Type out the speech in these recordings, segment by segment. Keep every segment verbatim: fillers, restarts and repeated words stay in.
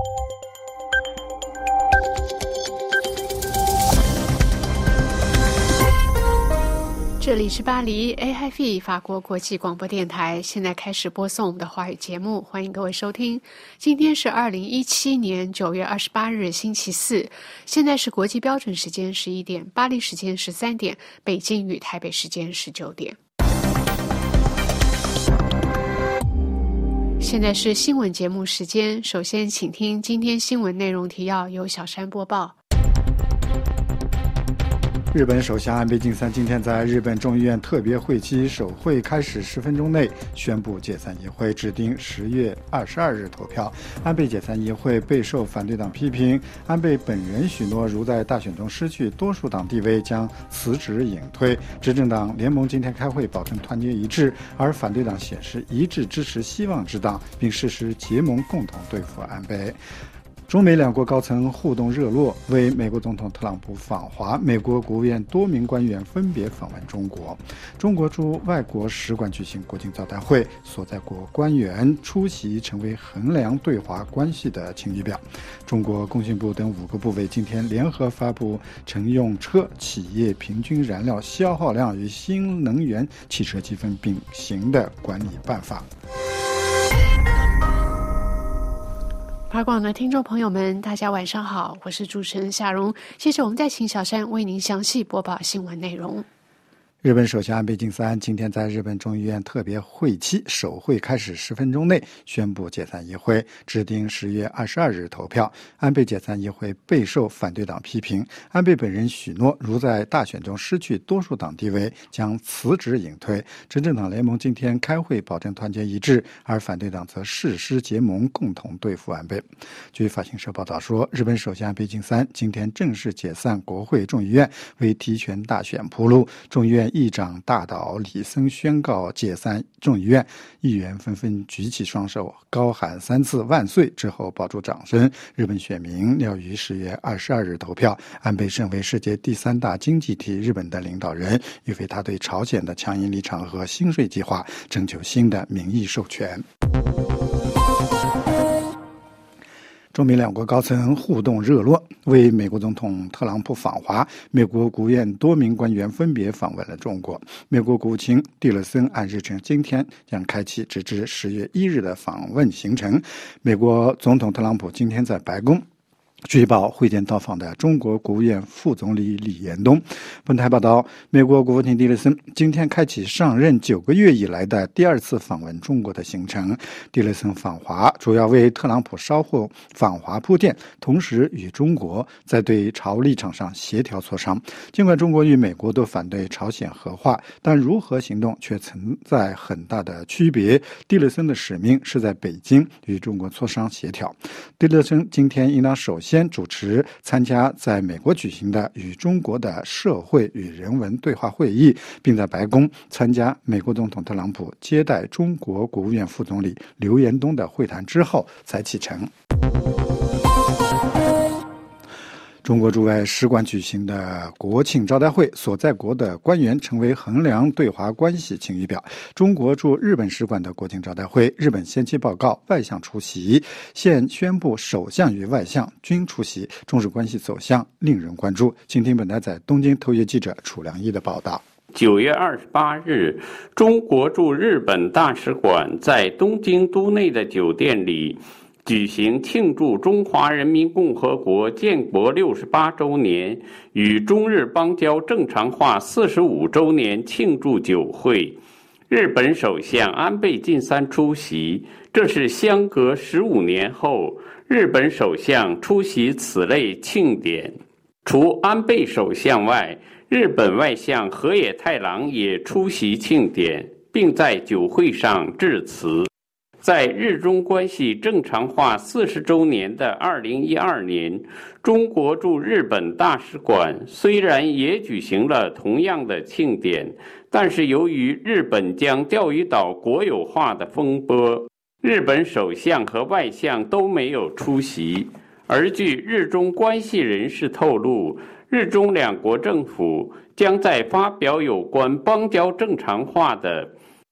这里是巴黎 A F I 法国国际广播电台，现在开始播送我们的华语节目，欢迎各位收听。今天是二零一七年九月二十八日星期四，现在是国际标准时间十一点，巴黎时间十三点，北京与台北时间十九点。现在是新闻节目时间，首先请听今天新闻内容提要，由小山播报。 日本首相安倍晋三今天在日本众议院特别会期首会开始十分钟内宣布解散议会，指定十月二十二日投票。安倍解散议会备受反对党批评，安倍本人许诺如在大选中失去多数党地位将辞职隐退。执政党联盟今天开会保证团结一致，而反对党显示一致支持希望之党，并誓师结盟共同对付安倍。中美两国高层互动热络，为美国总统特朗普访华，美国国务院多名官员分别访问中国。中国驻外国使馆举行国庆招待会，所在国官员出席成为衡量对华关系的晴雨表。中国工信部等五个部委今天联合发布乘用车企业平均燃料消耗量与新能源汽车积分并行的管理办法。 法广的听众朋友们，大家晚上好，我是主持人夏蓉。接着我们再请小山为您详细播报新闻内容。 日本首相安倍晋三今天在日本众议院特别会期首会开始十分钟内宣布解散议会，指定十月二十二日投票。安倍解散议会备受反对党批评，安倍本人许诺如在大选中失去多数党地位将辞职隐退。执政党联盟今天开会保证团结一致，而反对党则誓师结盟共同对付安倍。据法新社报道说，日本首相安倍晋三今天正式解散国会众议院，为提权大选铺路。众议院议长大岛李森宣告解散众议院，议员纷纷举起双手高喊三次万岁，之后爆出掌声。日本选民料于十月二十二日投票。安倍身为世界第三大经济体日本的领导人，预备他对朝鲜的强硬立场和新税计划征求新的民意授权。中美两国高层互动热络，为美国总统特朗普访华，美国国务院多名官员分别访问了中国。美国国务卿蒂勒森按日程今天将开启直至十月一日的访问行程。美国总统特朗普今天在白宫据报会见到访的中国国务院副总理李延东。本台报道，美国国务卿蒂勒森今天开启上任九个月以来的第二次访问中国的行程。蒂勒森访华主要为特朗普稍后访华铺垫，同时与中国在对朝立场上协调磋商。尽管中国与美国都反对朝鲜核化，但如何行动却存在很大的区别。蒂勒森的使命是在北京与中国磋商协调。蒂勒森今天应当首先先主持参加在美国举行的与中国的社会与人文对话会议，并在白宫参加美国总统特朗普接待中国国务院副总理刘延东的会谈之后才启程。中国驻外使馆举行的国庆招待会，所在国的官员成为衡量对华关系晴雨表。中国驻日本使馆的国庆招待会，日本先期报告外相出席，现宣布首相与外相均出席，中日关系走向令人关注。请听本台在东京特约记者楚良一的报道。 九月二十八日，中国驻日本大使馆在东京都内的酒店里举行庆祝中华人民共和国建国六十八周年与中日邦交正常化四十五周年庆祝酒会，日本首相安倍晋三出席，这是相隔十五年后日本首相出席此类庆典。除安倍首相外，日本外相河野太郎也出席庆典，并在酒会上致辞。在日中关系正常化四十周年的二零一二年，中国驻日本大使馆虽然也举行了同样的庆典，但是由于日本将钓鱼岛国有化的风波，日本首相和外相都没有出席。而据日中关系人士透露，日中两国政府将在发表有关邦交正常化的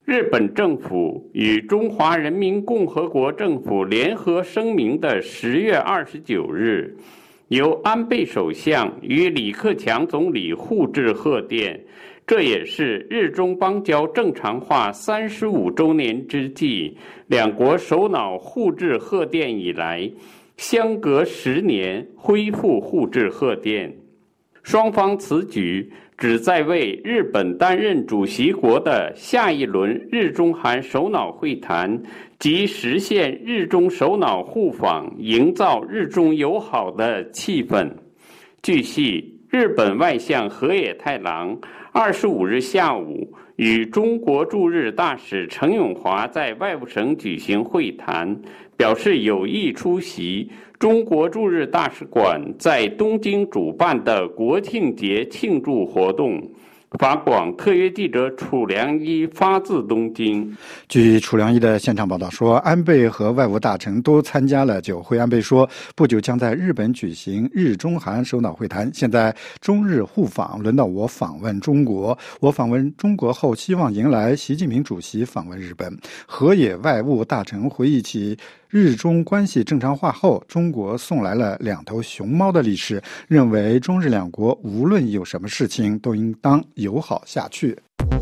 日本政府与中华人民共和国政府联合声明的十月二十九日，由安倍首相与李克强总理互致贺电，这也是日中邦交正常化三十五周年之际，两国首脑互致贺电以来，相隔十年恢复互致贺电。双方此举旨在为日本担任主席国的下一轮日中韩首脑会谈及实现日中首脑互访营造日中友好的气氛。据悉，日本外相河野太郎二十五日下午与中国驻日大使程永华在外务省举行会谈，表示有意出席中国驻日大使馆在东京主办的国庆节庆祝活动。法广特约记者楚良一发自东京。 据楚良一的现场报道说，安倍和外务大臣都参加了酒会。安倍说，不久将在日本举行日中韩首脑会谈，现在中日互访，轮到我访问中国。我访问中国后，希望迎来习近平主席访问日本。河野外务大臣回忆起日中关系正常化后，中国送来了两头熊猫的历史，认为中日两国无论有什么事情都应当友好下去。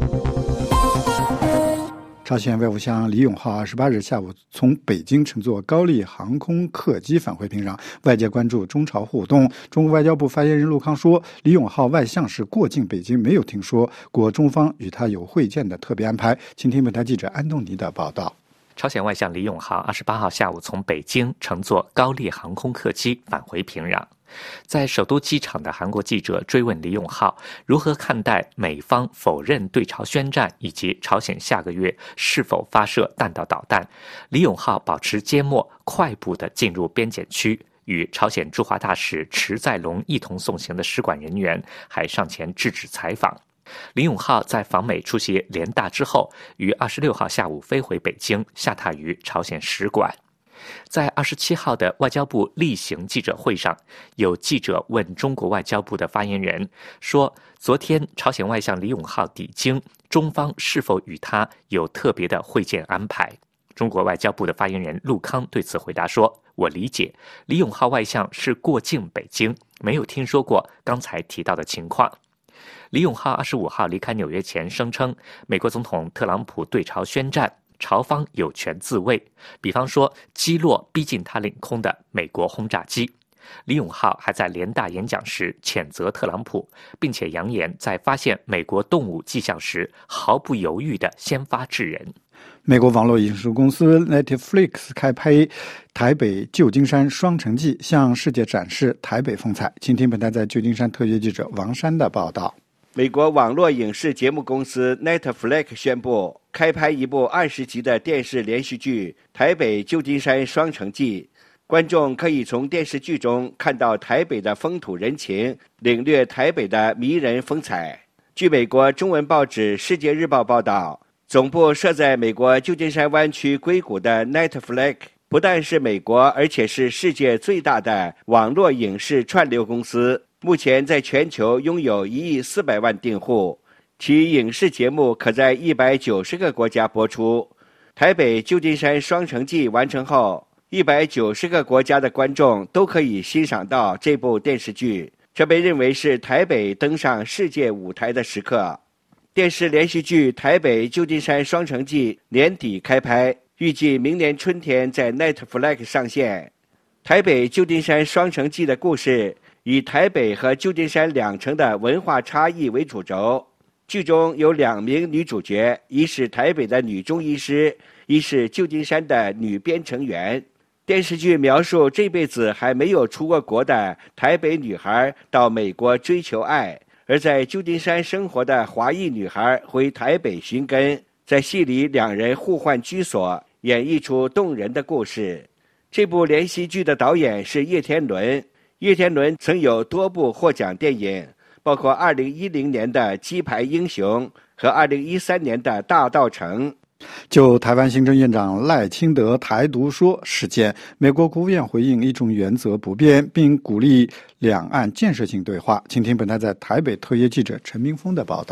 朝鲜外务相李永浩二十八日下午从北京乘坐高丽航空客机返回平壤，外界关注中朝互动。中国外交部发言人陆康说，李永浩外相是过境北京，没有听说过中方与他有会见的特别安排。请听本台记者安东尼的报道。 朝鲜外相李永浩二十八号下午从北京乘坐高丽航空客机返回平壤。在首都机场的韩国记者追问李永浩如何看待美方否认对朝宣战以及朝鲜下个月是否发射弹道导弹，李永浩保持缄默，快步地进入边检区，与朝鲜驻华大使池在龙一同送行的使馆人员还上前制止采访。李永浩在访美出席联大之后，于二十六号下午飞回北京，下榻于朝鲜使馆。在二十七号的外交部例行记者会上，有记者问中国外交部的发言人说，昨天朝鲜外相李永浩抵京，中方是否与他有特别的会见安排？中国外交部的发言人陆康对此回答说，我理解李永浩外相是过境北京，没有听说过刚才提到的情况。李永浩二十五号离开纽约前声称，美国总统特朗普对朝宣战，朝方有权自卫，比方说击落逼近他领空的美国轰炸机。李永浩还在联大演讲时谴责特朗普，并且扬言在发现美国动武迹象时毫不犹豫地先发制人。 美国网络影视公司 Netflix 开拍台北旧金山双城记，向世界展示台北风采。请听本台在旧金山特约记者王山的报道。 美国网络影视节目公司 Netflix 宣布开拍一部二十集的电视连续剧《台北旧金山双城记》，观众可以从电视剧中看到台北的风土人情，领略台北的迷人风采。据美国中文报纸《世界日报》报道，总部设在美国旧金山湾区硅谷的 Netflix 不但是美国，而且是世界最大的网络影视串流公司，目前在全球拥有一亿四百万订户，其影视节目可在一百九十个国家播出。台北旧金山双城记完成后，一百九十个国家的观众都可以欣赏到这部电视剧，这被认为是台北登上世界舞台的时刻。电视连续剧《台北旧金山双城记》年底开拍，预计明年春天在 Netflix 上线。台北旧金山双城记的故事以台北和旧金山两城的文化差异为主轴，剧中有两名女主角，一是台北的女中医师，一是旧金山的女编程员。电视剧描述这辈子还没有出过国的台北女孩到美国追求爱，而在旧金山生活的华裔女孩回台北寻根，在戏里两人互换居所，演绎出动人的故事。这部连续剧的导演是叶天伦，叶天伦曾有多部获奖电影，包括二零一零年的《鸡排英雄》和二零一三年的《大稻埕》。 就台湾行政院长赖清德台独说事件，美国国务院回应一种原则不变，并鼓励两岸建设性对话。请听本台在台北特约记者陈明峰的报道。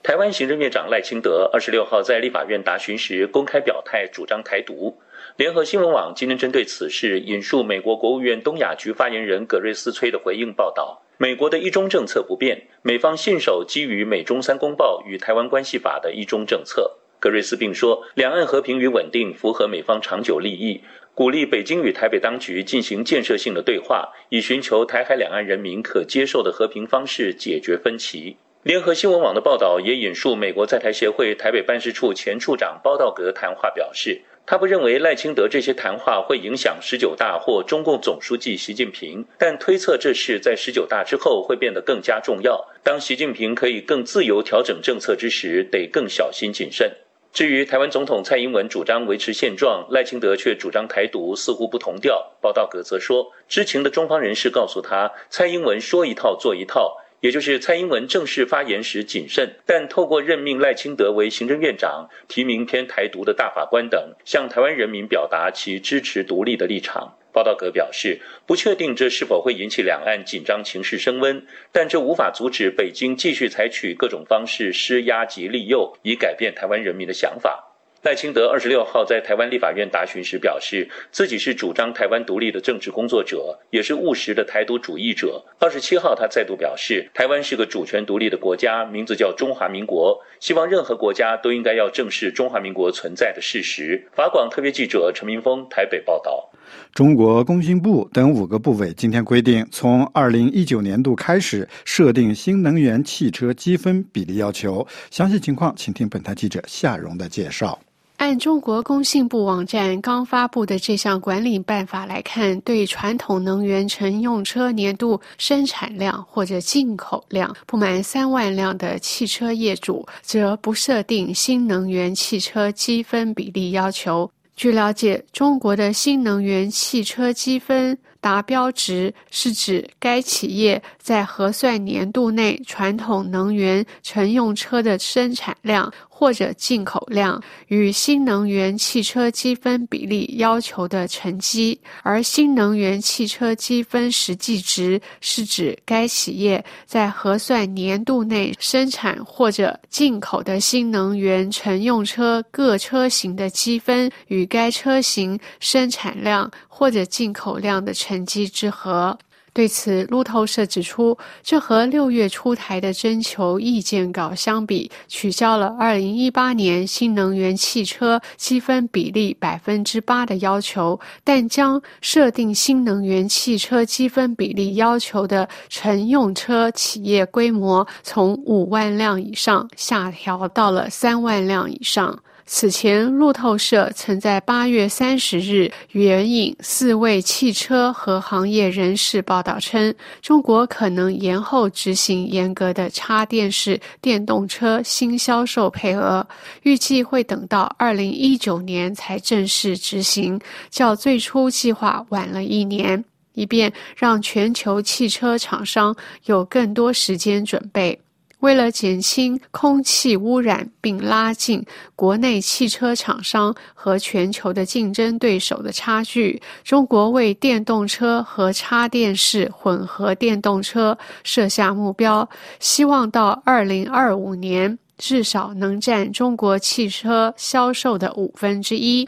台湾行政院长赖清德二十六号在立法院答询时公开表态主张台独。联合新闻网今天针对此事引述美国国务院东亚局发言人葛瑞斯崔的回应报道，美国的一中政策不变，美方信守基于美中三公报与台湾关系法的一中政策。葛瑞斯并说，两岸和平与稳定符合美方长久利益，鼓励北京与台北当局进行建设性的对话，以寻求台海两岸人民可接受的和平方式解决分歧。联合新闻网的报道也引述美国在台协会台北办事处前处长包道格谈话表示，他不认为赖清德这些谈话会影响十九大或中共总书记习近平，但推测这事在十九大之后会变得更加重要。当习近平可以更自由调整政策之时，得更小心谨慎。至于台湾总统蔡英文主张维持现状，赖清德却主张台独，似乎不同调。报道格则说，知情的中方人士告诉他，蔡英文说一套做一套，也就是蔡英文正式发言时谨慎，但透过任命赖清德为行政院长，提名偏台独的大法官等，向台湾人民表达其支持独立的立场。报道格表示，不确定这是否会引起两岸紧张情势升温，但这无法阻止北京继续采取各种方式施压及利诱，以改变台湾人民的想法。赖清德二十六号在台湾立法院答询时表示，自己是主张台湾独立的政治工作者，也是务实的台独主义者。二十七号他再度表示，台湾是个主权独立的国家，名字叫中华民国，希望任何国家都应该要正视中华民国存在的事实。法广特别记者陈明峰台北报道。 中国工信部等五个部委今天规定，从二零一九年度开始设定新能源汽车积分比例要求。详细情况，请听本台记者夏蓉的介绍。 按中国工信部网站刚发布的这项管理办法来看，对传统能源乘用车年度生产量或者进口量不满三万辆的汽车业主，则不设定新能源汽车积分比例要求。据了解，中国的新能源汽车积分达标值是指该企业在核算年度内传统能源乘用车的生产量或者进口量与新能源汽车积分比例要求的成绩，而新能源汽车积分实际值是指该企业在核算年度内生产或者进口的新能源乘用车各车型的积分与该车型生产量或者进口量的成绩之和。对此，路透社指出，这和六月出台的征求意见稿相比，取消了二零一八年新能源汽车积分比例百分之八的要求，但将设定新能源汽车积分比例要求的乘用车企业规模从五万辆以上下调到了三万辆以上。此前，路透社曾在八月三十日援引四位汽车和行业人士报道称，中国可能延后执行严格的插电式电动车新销售配额，预计会等到二零一九年才正式执行，较最初计划晚了一年，以便让全球汽车厂商有更多时间准备。为了减轻空气污染并拉近国内汽车厂商和全球的竞争对手的差距，中国为电动车和插电式混合电动车设下目标，希望到二零二五年至少能占中国汽车销售的五分之一。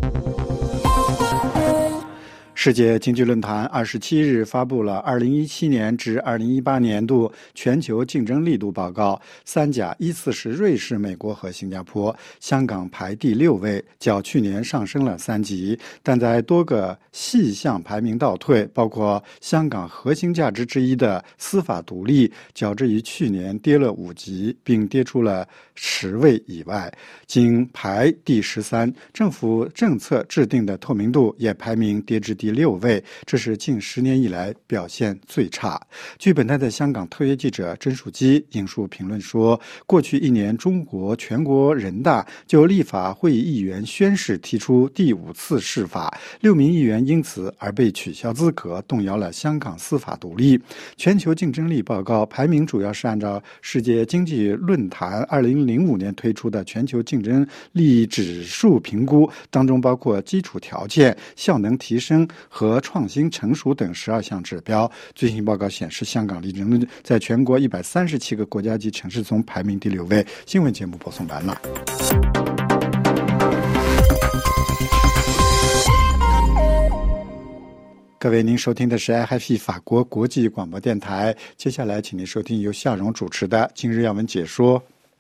世界经济论坛二十七日发布了二零一七年至二零一八年度全球竞争力度报告，三甲依次是瑞士、美国和新加坡，香港排第六位，较去年上升了三级，但在多个细项排名倒退，包括香港核心价值之一的司法独立，较之于去年跌了五级，并跌出了十位以外，仅排第十三。政府政策制定的透明度也排名跌至第六位，这是近十年以来表现最差。据本台在香港特约记者甄树基引述评论说，过去一年中国全国人大就立法会议议员宣誓提出第五次释法，六名议员因此而被取消资格，动摇了香港司法独立。全球竞争力报告排名主要是按照世界经济论坛二零零五年推出的全球竞争力指数评估，当中包括基础条件、效能提升和创新成熟等十二项指标。最新报告显示，香港离人在全国一百三十七个国家级城市中排名第六位。新闻节目播送完了。各位，您收听的是 I F I 法国国际广播电台。接下来，请您收听由夏荣主持的今日要闻解说。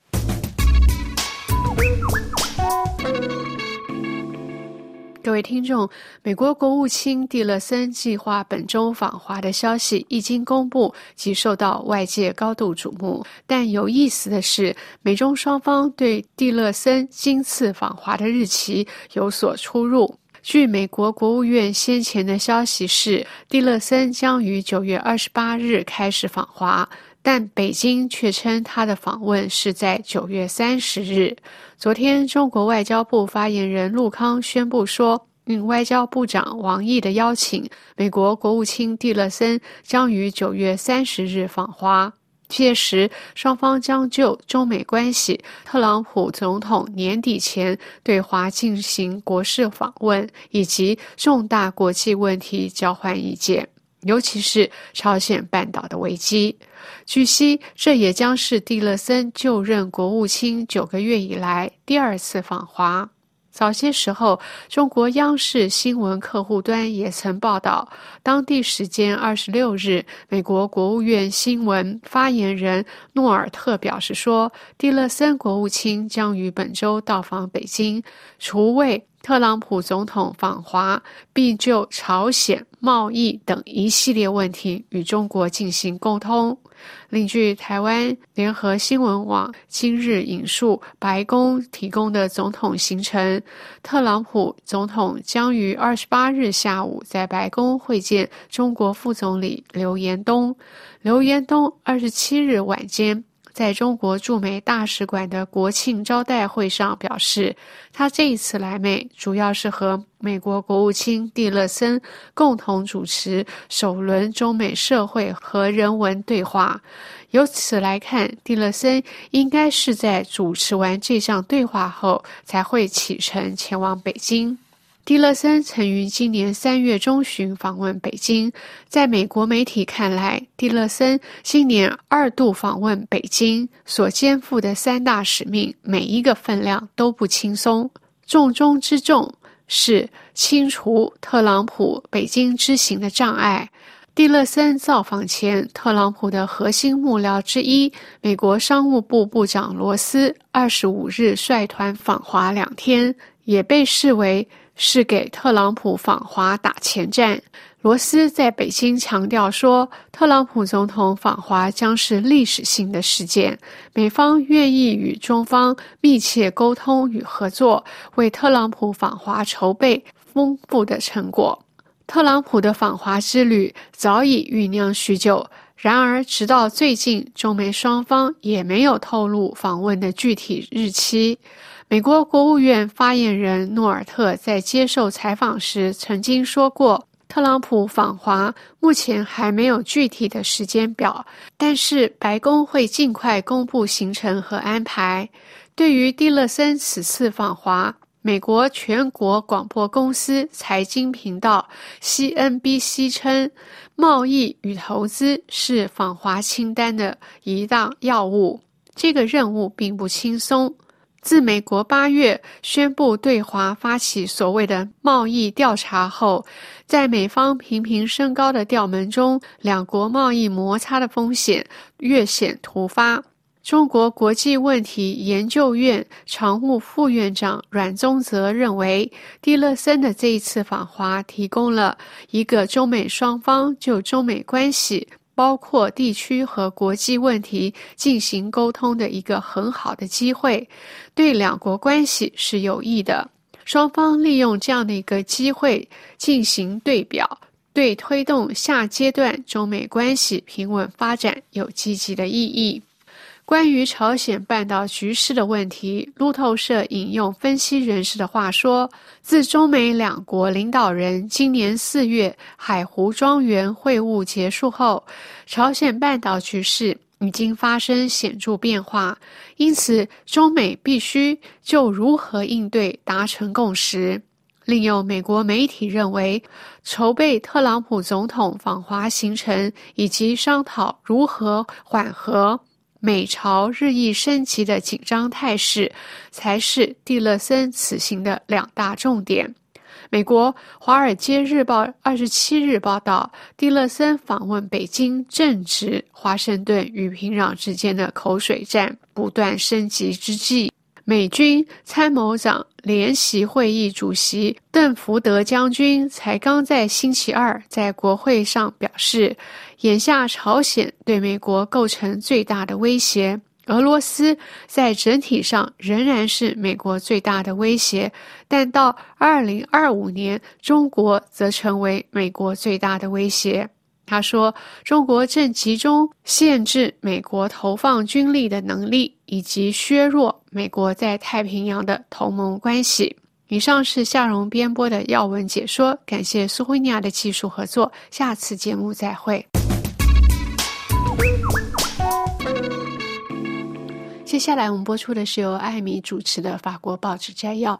各位听众，美国国务卿蒂勒森计划本周访华的消息一经公布，即受到外界高度瞩目。但有意思的是，美中双方对蒂勒森今次访华的日期有所出入。据美国国务院先前的消息是，蒂勒森将于九月二十八日开始访华，但北京却称他的访问是在九月三十日。昨天，中国外交部发言人陆康宣布说，应外交部长王毅的邀请，美国国务卿蒂勒森将于九月三十日访华。届时，双方将就中美关系、特朗普总统年底前对华进行国事访问以及重大国际问题交换意见，尤其是朝鲜半岛的危机。据悉，这也将是蒂勒森就任国务卿九个月以来第二次访华。早些时候，中国央视新闻客户端也曾报道，当地时间二十六日，美国国务院新闻发言人诺尔特表示说，蒂勒森国务卿将于本周到访北京，除为特朗普总统访华，并就朝鲜、贸易等一系列问题与中国进行沟通。另据台湾联合新闻网今日引述白宫提供的总统行程，特朗普总统将于二十八日下午在白宫会见中国副总理刘延东。刘延东二十七日晚间在中国驻美大使馆的国庆招待会上表示，他这一次来美主要是和美国国务卿蒂勒森共同主持首轮中美社会和人文对话。由此来看，蒂勒森应该是在主持完这项对话后才会启程前往北京。蒂勒森曾于今年三月中旬访问北京，在美国媒体看来，蒂勒森今年二度访问北京所肩负的三大使命，每一个分量都不轻松。重中之重是清除特朗普北京之行的障碍。蒂勒森造访前，特朗普的核心幕僚之一，美国商务部部长罗斯二十五日率团访华两天，也被视为是给特朗普访华打前站。罗斯在北京强调说，特朗普总统访华将是历史性的事件，美方愿意与中方密切沟通与合作，为特朗普访华筹备丰富的成果。特朗普的访华之旅早已酝酿许久，然而直到最近，中美双方也没有透露访问的具体日期。美国国务院发言人诺尔特在接受采访时曾经说过，特朗普访华目前还没有具体的时间表，但是白宫会尽快公布行程和安排。对于蒂勒森此次访华，美国全国广播公司财经频道 C N B C 称，贸易与投资是访华清单的一大要务，这个任务并不轻松。自美国八月宣布对华发起所谓的贸易调查后，在美方频频升高的调门中，两国贸易摩擦的风险越显突发。中国国际问题研究院常务副院长阮宗泽认为，蒂勒森的这一次访华提供了一个中美双方就中美关系包括地区和国际问题进行沟通的一个很好的机会，对两国关系是有益的。双方利用这样的一个机会进行对表，对推动下阶段中美关系平稳发展有积极的意义。关于朝鲜半岛局势的问题，路透社引用分析人士的话说，自中美两国领导人今年四月海湖庄园会晤结束后，朝鲜半岛局势已经发生显著变化，因此中美必须就如何应对达成共识。 另有美国媒体认为，筹备特朗普总统访华行程以及商讨如何缓和美朝日益升级的紧张态势，才是蒂勒森此行的两大重点。美国《华尔街日报》二十七日报道，蒂勒森访问北京，正值华盛顿与平壤之间的口水战不断升级之际，美军参谋长联席会议主席邓福德将军才刚在星期二在国会上表示，眼下朝鲜对美国构成最大的威胁，俄罗斯在整体上仍然是美国最大的威胁，但到二零二五年，中国则成为美国最大的威胁。他说，中国正集中限制美国投放军力的能力，以及削弱美国在太平洋的同盟关系。以上是夏蓉编播的要闻解说，感谢苏慧尼亚的技术合作，下次节目再会。接下来我们播出的是由艾米主持的法国报纸摘要。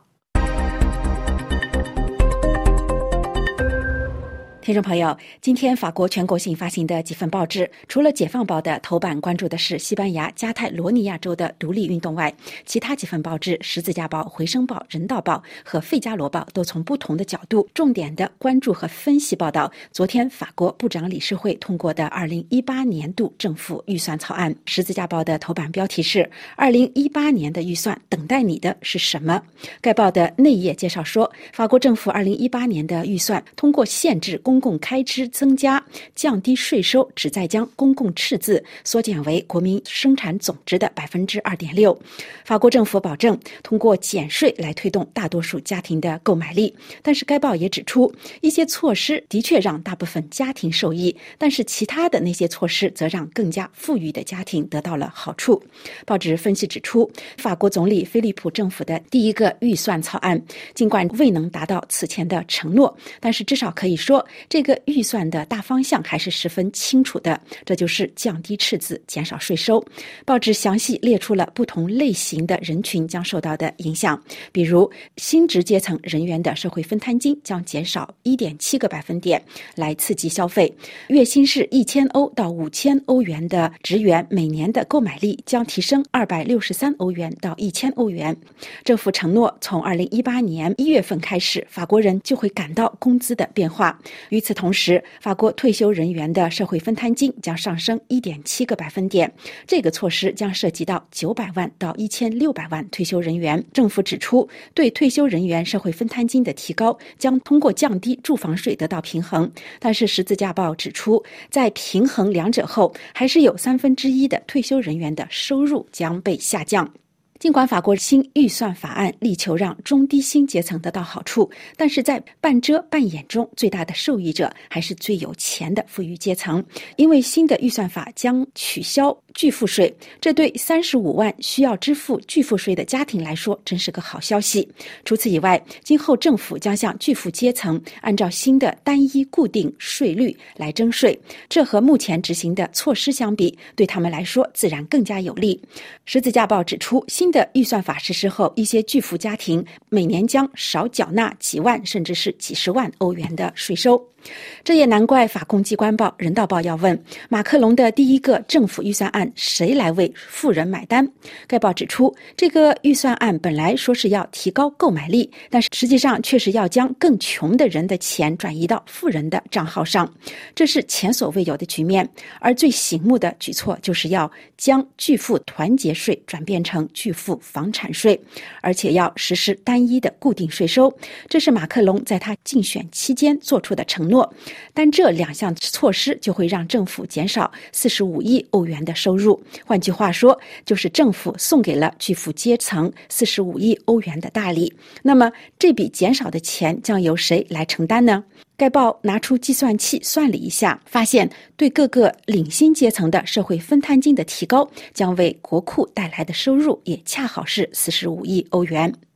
听众朋友，今天法国全国性发行的几份报纸，除了《解放报》的头版关注的是西班牙加泰罗尼亚州的独立运动外，其他几份报纸《十字架报》、《回声报》、《人道报》和《费加罗报》都从不同的角度重点的关注和分析报道昨天法国部长理事会通过的二零一八年度政府预算草案。《十字架报》的头版标题是二零一八年的预算等待你的是什么？该报的内页介绍说，法国政府二零一八年的预算通过限制公公共开支增加，降低税收，旨在将公共赤字缩减为国民生产总值的 百分之二点六。 法国政府保证通过减税来推动大多数家庭的购买力，但是该报也指出，一些措施的确让大部分家庭受益，但是其他的那些措施则让更加富裕的家庭得到了好处。报纸分析指出，法国总理菲利普政府的第一个预算草案尽管未能达到此前的承诺，但是至少可以说这个预算的大方向还是十分清楚的，这就是降低赤字，减少税收。报纸详细列出了不同类型的人群将受到的影响，比如薪职阶层人员的社会分摊金将减少 一点七个百分点来刺激消费，月薪是一千欧到五千欧元的职员每年的购买力将提升二百六十三欧元到一千欧元。政府承诺从二零一八年一月份开始，法国人就会感到工资的变化。与此同时，法国退休人员的社会分摊金将上升 一点七个百分点，这个措施将涉及到九百万到一千六百万退休人员。政府指出，对退休人员社会分摊金的提高将通过降低住房税得到平衡，但是十字架报指出，在平衡两者后，还是有三分之一的退休人员的收入将被下降。尽管法国新预算法案力求让中低薪阶层得到好处，但是在半遮半掩中，最大的受益者还是最有钱的富裕阶层，因为新的预算法将取消巨富税，这对三十五万需要支付巨富税的家庭来说真是个好消息。除此以外，今后政府将向巨富阶层按照新的单一固定税率来征税，这和目前执行的措施相比，对他们来说自然更加有利。十字架报指出，新的预算法实施后，一些巨富家庭每年将少缴纳几万甚至是几十万欧元的税收。这也难怪法共机关报《人道报》要问，马克龙的第一个政府预算案谁来为富人买单？该报指出，这个预算案本来说是要提高购买力，但是实际上却是要将更穷的人的钱转移到富人的账号上，这是前所未有的局面。而最醒目的举措就是要将巨富团结税转变成巨富房产税，而且要实施单一的固定税收，这是马克龙在他竞选期间做出的承诺。但这两项措施就会让政府减少四十五亿欧元的收入，换句话说，就是政府送给了巨富阶层四十五亿欧元的大礼。那么这笔减少的钱将由谁来承担呢？该报拿出计算器算了一下，发现对各个领薪阶层的社会分摊金的提高将为国库带来的收入也恰好是四十五亿欧元。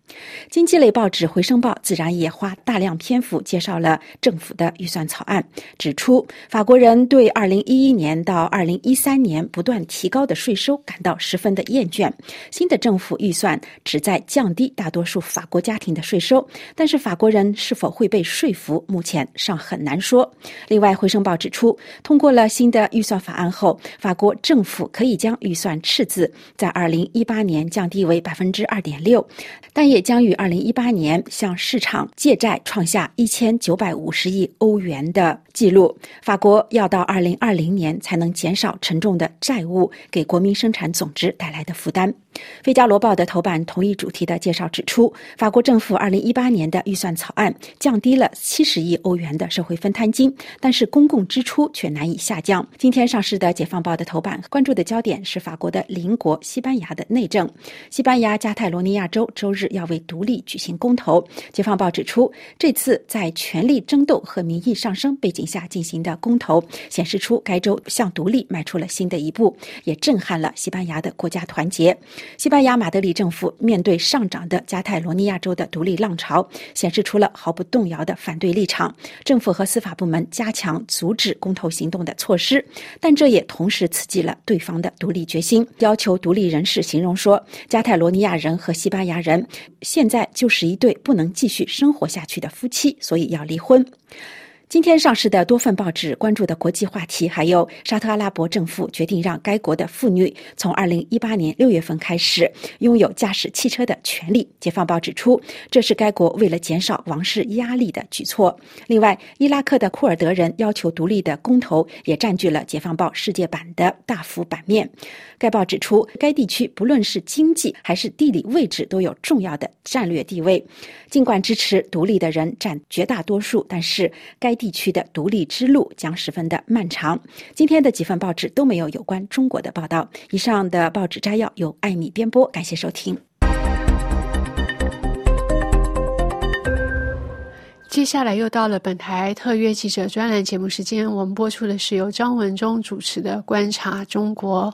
经济类报纸《回声报》自然也花大量篇幅介绍了政府的预算草案，指出法国人对二零一一年到二零一三年不断提高的税收感到十分的厌倦。新的政府预算旨在降低大多数法国家庭的税收，但是法国人是否会被说服，目前尚很难说。另外，《回声报》指出，通过了新的预算法案后，法国政府可以将预算赤字在二零一八年降低为百分之二点六，但也将于二零一八年向市场借债创下一千九百五十亿欧元的记录。法国要到二零二零年才能减少沉重的债务给国民生产总值带来的负担。《费加罗报》的头版同一主题的介绍指出，法国政府二零一八年的预算草案降低了七十亿欧元的社会分摊金，但是公共支出却难以下降。今天上市的《解放报》的头版关注的焦点是法国的邻国西班牙的内政。西班牙加泰罗尼亚州周日要为独立举行公投。解放报指出，这次在权力争斗和民意上升背景下进行的公投，显示出该州向独立迈出了新的一步，也震撼了西班牙的国家团结。西班牙马德里政府面对上涨的加泰罗尼亚州的独立浪潮，显示出了毫不动摇的反对立场。政府和司法部门加强阻止公投行动的措施，但这也同时刺激了对方的独立决心。要求独立人士形容说，加泰罗尼亚人和西班牙人现在就是一对不能继续生活下去的夫妻，所以要离婚。今天上市的多份报纸关注的国际话题还有沙特阿拉伯政府决定让该国的妇女从二零一八年六月份开始拥有驾驶汽车的权利。解放报指出，这是该国为了减少王室压力的举措。另外，伊拉克的库尔德人要求独立的公投也占据了解放报世界版的大幅版面。该报指出，该地区不论是经济还是地理位置都有重要的战略地位。尽管支持独立的人占绝大多数，但是该地区的独立之路将十分的漫长。今天的几份报纸都没有有关中国的报道。以上的报纸摘要由艾米编播，感谢收听。 接下来又到了本台特约记者专栏节目时间，我们播出的是由张文忠主持的《观察中国》。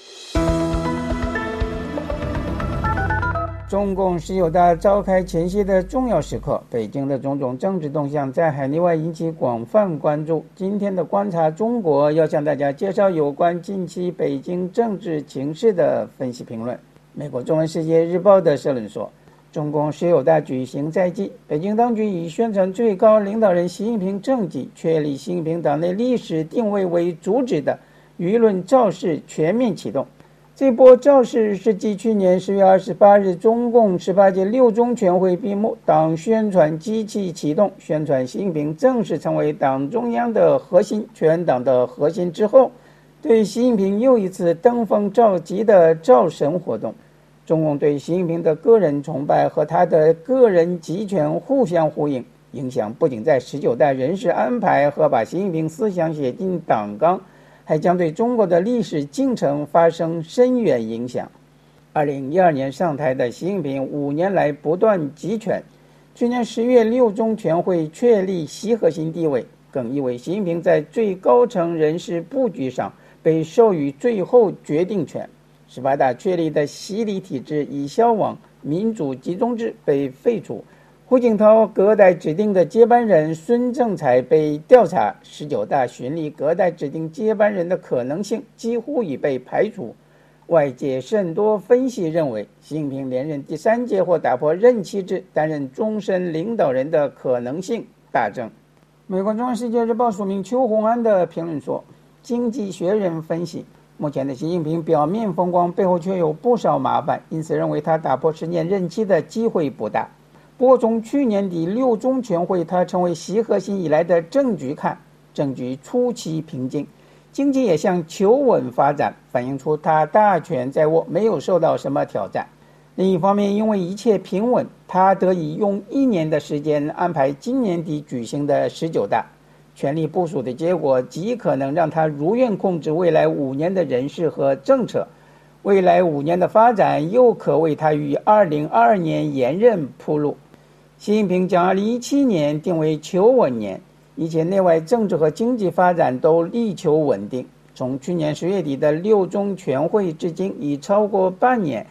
中共十九大召开前夕的重要时刻，北京的种种政治动向在海内外引起广泛关注。今天的观察中国要向大家介绍有关近期北京政治情势的分析评论。美国中文世界日报的社论说，中共十九大举行在即，北京当局以宣传最高领导人习近平政绩、确立习近平党内历史定位为主旨的舆论造势全面启动。这波造势是继去年十月二十八日中共十八届六中全会闭幕，党宣传机器启动，宣传习近平正式成为党中央的核心、全党的核心之后，对习近平又一次登峰造极的造神活动。中共对习近平的个人崇拜和他的个人集权互相呼应，影响不仅在十九大人事安排和把习近平思想写进党纲，还将对中国的历史进程发生深远影响。二零一二年上台的习近平五年来不断集权，去年十月六中全会确立习核心地位，更意味习近平在最高层人事布局上被授予最后决定权。十八大确立的习礼体制已消亡，民主集中制被废除，胡锦涛隔代指定的接班人孙政才被调查，十九大循例隔代指定接班人的可能性几乎已被排除。外界甚多分析认为，习近平连任第三届或打破任期制担任终身领导人的可能性大增。美国中文世界日报署名邱宏安的评论说，经济学人分析，目前的习近平表面风光，背后却有不少麻烦，因此认为他打破十年任期的机会不大。不过从去年底六中全会他成为习核心以来的政局看，政局初期平静，经济也向求稳发展，反映出他大权在握，没有受到什么挑战。另一方面，因为一切平稳，他得以用一年的时间安排今年底举行的十九大，权力部署的结果极可能让他如愿控制未来五年的人事和政策，未来五年的发展又可为他于二零二二年延任铺路。习近平将二零一七年定为求稳年，一切内外政治和经济发展都力求稳定。从去年十月底的六中全会至今已超过半年，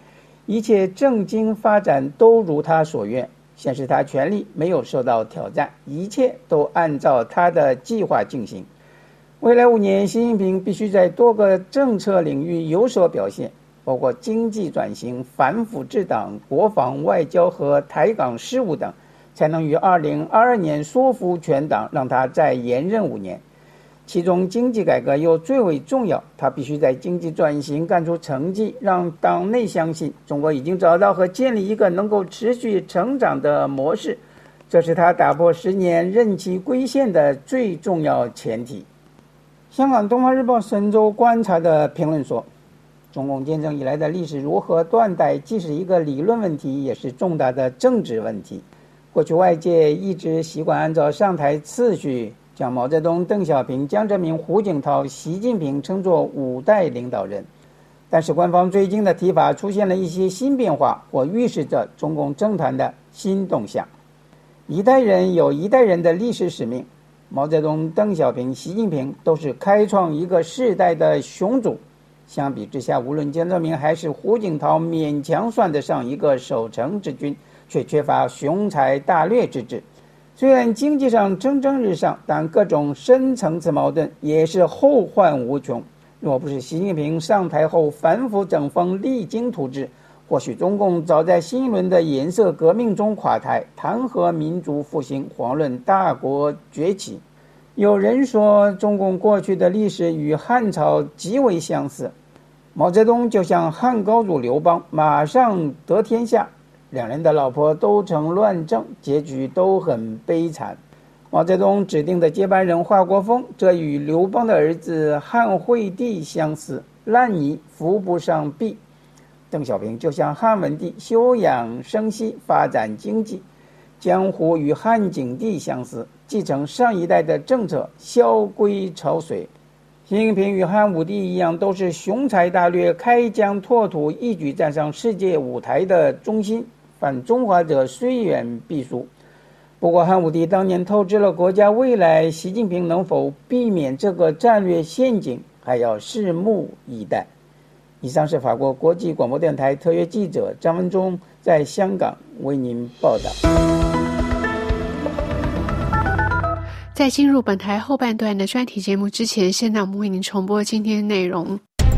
一切政经发展都如他所愿，显示他权力没有受到挑战，一切都按照他的计划进行。未来五年，习近平必须在多个政策领域有所表现，包括经济转型、反腐治党、国防、外交和台港事务等，才能于二零二二年说服全党让他再延任五年。其中经济改革又最为重要，他必须在经济转型干出成绩，让党内相信中国已经找到和建立一个能够持续成长的模式，这是他打破十年任期规限的最重要前提。香港东方日报神州观察的评论说，中共建政以来的历史如何断代，既是一个理论问题，也是重大的政治问题。过去外界一直习惯按照上台次序，将毛泽东、邓小平、江泽民、胡锦涛、习近平称作五代领导人，但是官方最近的提法出现了一些新变化，或预示着中共政坛的新动向。一代人有一代人的历史使命，毛泽东、邓小平、习近平都是开创一个世代的雄主，相比之下，无论江泽民还是胡锦涛勉强算得上一个守成之君，却缺乏雄才大略之志。虽然经济上蒸蒸日上，但各种深层次矛盾也是后患无穷。若不是习近平上台后反腐整风，励精图治，或许中共早在新一轮的颜色革命中垮台，弹劾民族复兴，遑论大国崛起。有人说，中共过去的历史与汉朝极为相似，毛泽东就像汉高祖刘邦，马上得天下，两人的老婆都成乱政，结局都很悲惨。毛泽东指定的接班人华国锋，这与刘邦的儿子汉惠帝相似，烂泥扶不上壁。邓小平就像汉文帝，休养生息，发展经济。江湖与汉景帝相似，继承上一代的政策，萧规潮水。习近平与汉武帝一样，都是雄才大略，开疆拓土，一举站上世界舞台的中心。反中华者虽远必输。不过汉武帝当年透支了国家未来，习近平能否避免这个战略陷阱，还要拭目以待。以上是法国国际广播电台特约记者张文忠在香港为您报道。 在进入本台后半段的专题节目之前，现在我们为您重播今天的内容。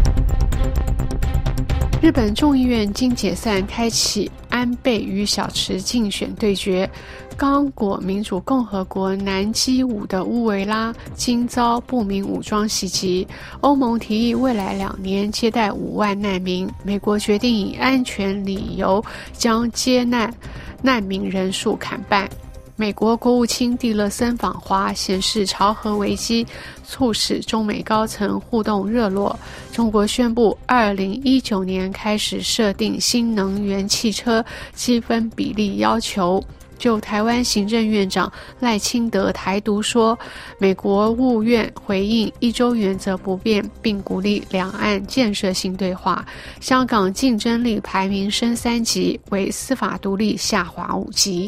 日本众议院经解散，开启安倍与小池竞选对决。刚果民主共和国南基伍的乌维拉今遭不明武装袭击。欧盟提议未来两年接待五万难民，美国决定以安全理由将接纳难民人数砍半。美国国务卿蒂勒森访华，显示朝核危机促使中美高层互动热络。中国宣布二零一九年开始设定新能源汽车积分比例要求。就台湾行政院长赖清德台独说，美国务院回应一中原则不变，并鼓励两岸建设性对话。香港竞争力排名升三级，为司法独立下滑五级。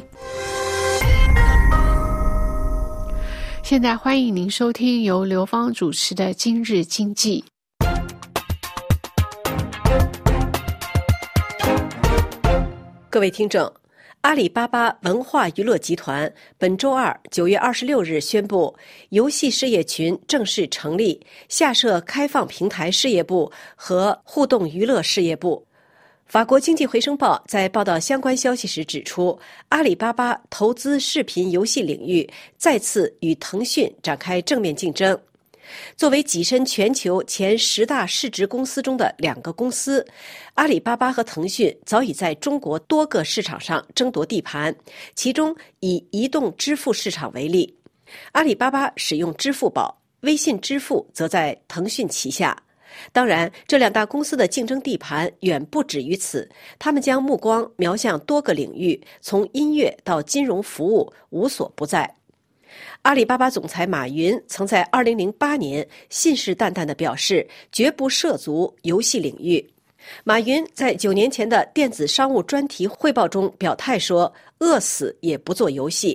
现在欢迎您收听由刘芳主持的今日经济。 各位听众，阿里巴巴文化娱乐集团本周二九月二十六日宣布，游戏事业群正式成立，下设开放平台事业部和互动娱乐事业部。法国经济回声报在报道相关消息时指出，阿里巴巴投资视频游戏领域再次与腾讯展开正面竞争。作为跻身全球前十大市值公司中的两个公司，阿里巴巴和腾讯早已在中国多个市场上争夺地盘，其中以移动支付市场为例，阿里巴巴使用支付宝，微信支付则在腾讯旗下。当然，这两大公司的竞争地盘远不止于此，他们将目光瞄向多个领域，从音乐到金融服务，无所不在。阿里巴巴总裁马云曾在二零零八年信誓旦旦地表示，绝不涉足游戏领域。马云在九年前的电子商务专题汇报中表态说，饿死也不做游戏。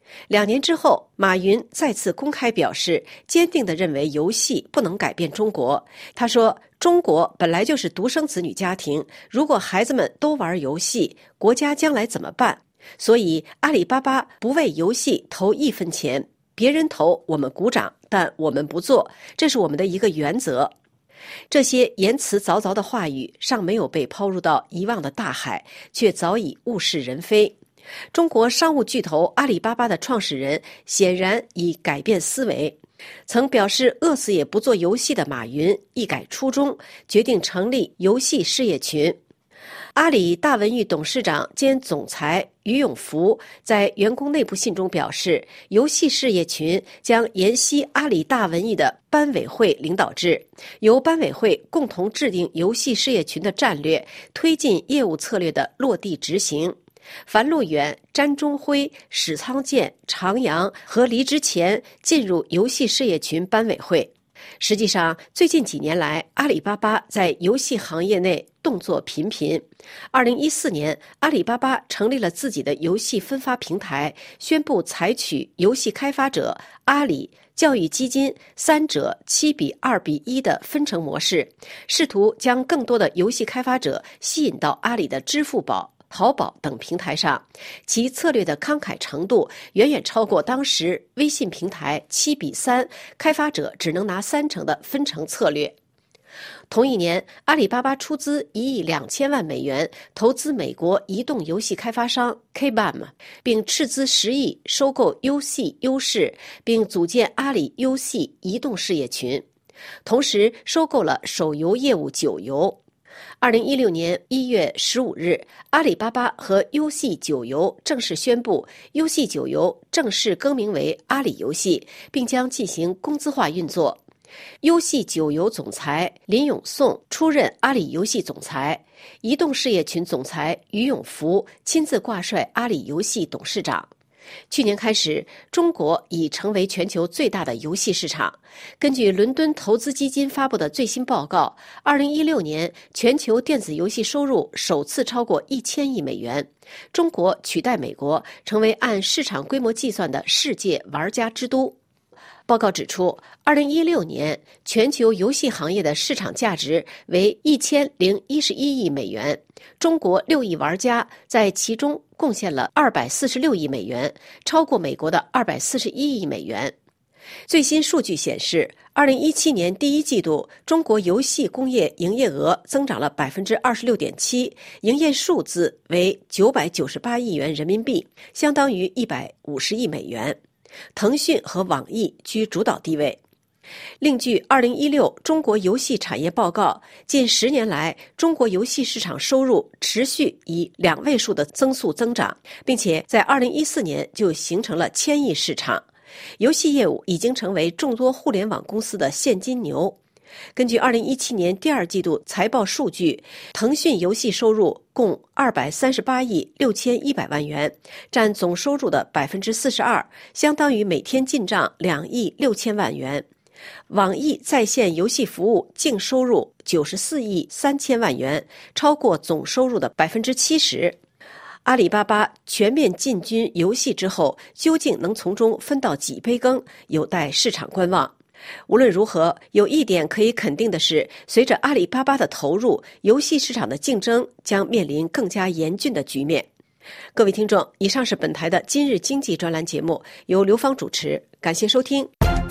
两年之后，马云再次公开表示，坚定地认为游戏不能改变中国。他说，中国本来就是独生子女家庭，如果孩子们都玩游戏，国家将来怎么办？所以阿里巴巴不为游戏投一分钱，别人投我们鼓掌，但我们不做，这是我们的一个原则。这些言辞凿凿的话语尚没有被抛入到遗忘的大海，却早已物是人非。中国商务巨头阿里巴巴的创始人显然已改变思维，曾表示饿死也不做游戏的马云一改初衷，决定成立游戏事业群。阿里大文娱董事长兼总裁于永福在员工内部信中表示，游戏事业群将沿袭阿里大文娱的班委会领导制，由班委会共同制定游戏事业群的战略，推进业务策略的落地执行。樊路远、詹忠辉、史仓健、常阳和黎之前进入游戏事业群班委会。实际上，最近几年来，阿里巴巴在游戏行业内动作频频。二零一四年，阿里巴巴成立了自己的游戏分发平台，宣布采取游戏开发者、阿里、教育基金三者七比二比一的分成模式，试图将更多的游戏开发者吸引到阿里的支付宝、淘宝等平台上，其策略的慷慨程度远远超过当时微信平台七比三，开发者只能拿三成的分成策略。同一年，阿里巴巴出资一亿两千万美元投资美国移动游戏开发商 K B A M， 并斥资十亿收购优戏优视，并组建阿里优戏移动事业群，同时收购了手游业务九游。二零一六年一月十五日，阿里巴巴和优戏九游正式宣布，优戏九游正式更名为阿里游戏，并将进行公资化运作。优戏九游总裁林永颂出任阿里游戏总裁，移动事业群总裁于永福亲自挂帅阿里游戏董事长。去年开始，中国已成为全球最大的游戏市场。根据伦敦投资基金发布的最新报告，二零一六年全球电子游戏收入首次超过一千亿美元，中国取代美国成为按市场规模计算的世界玩家之都。报告指出，二零一六年全球游戏行业的市场价值为一千零一十一亿美元，中国六亿玩家在其中贡献了二百四十六亿美元，超过美国的二百四十一亿美元。最新数据显示，二零一七年第一季度，中国游戏工业营业额增长了百分之二十六点七，营业数字为九百九十八亿元人民币，相当于一百五十亿美元。腾讯和网易居主导地位。另据二零一六中国游戏产业报告，近十年来，中国游戏市场收入持续以两位数的增速增长，并且在二零一四年就形成了千亿市场。游戏业务已经成为众多互联网公司的现金牛。根据二零一七年第二季度财报数据，腾讯游戏收入共二百三十八亿六千一百万元，占总收入的百分之四十二，相当于每天进账两亿六千万元。网易在线游戏服务净收入九十四亿三千万元，超过总收入的百分之七十。阿里巴巴全面进军游戏之后，究竟能从中分到几杯羹，有待市场观望。无论如何，有一点可以肯定的是，随着阿里巴巴的投入，游戏市场的竞争将面临更加严峻的局面。各位听众，以上是本台的今日经济专栏节目，由刘芳主持，感谢收听。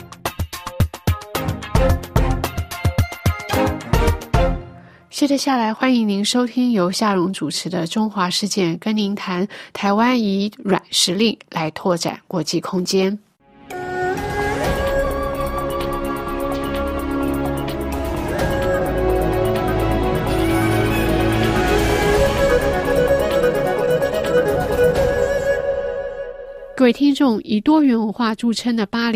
接着下来，欢迎您收听由夏蓉主持的《中华事件》，跟您谈台湾以软实力来拓展国际空间。各位听众，以多元文化著称的巴黎，